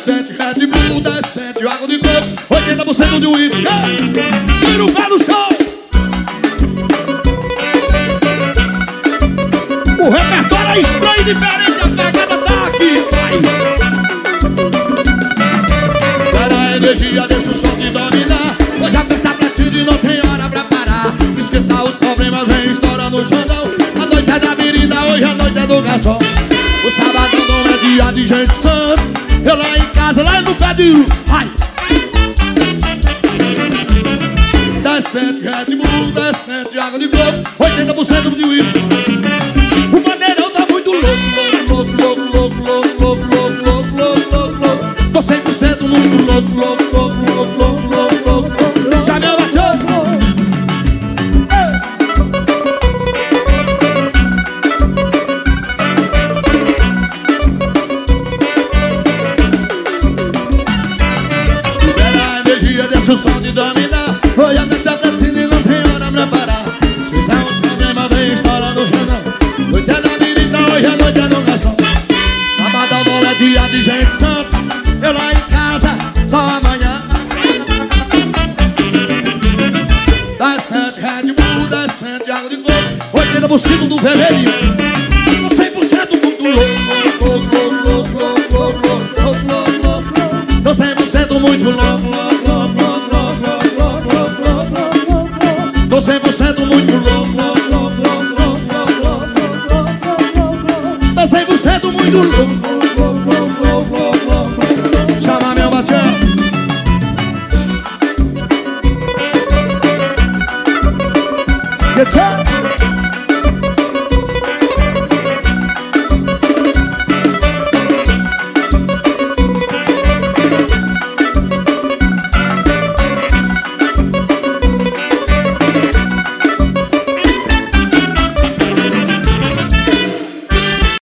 10 Red Bull, 10 água de coco, 80% de uísque. Tira o pé do chão. O repertório é estranho e diferente, a pegada tá aqui. Vai. Para a energia desse o som te dominar. Hoje a festa pra ti e não tem hora pra parar. Esqueça os problemas, vem estourando o xandão. A noite é da menina, hoje a noite é do garçom. O sabadão não é dia de gente santa. Eu lá em casa, lá no pé de uva. Vai! 10 Red Bull, 10 água de coco, 80% de uísque. O maneirão tá muito louco, louco, louco, louco, louco, louco, louco, louco, louco, louco, louco. Tô 100% muito louco, louco, louco, louco, louco, louco, louco. Já me abaixou. Deixa o som de dominar. Hoje a festa pra cima e não tem hora pra parar. Se são os problemas, vem estourando o xandão. Noite é da menina, hoje a noite é do garçom. Sabadão não é dia de gente santa. Eu lá em casa, só amanhã. 10 Red Bull, 10 água de coco, 80% do fevereiro.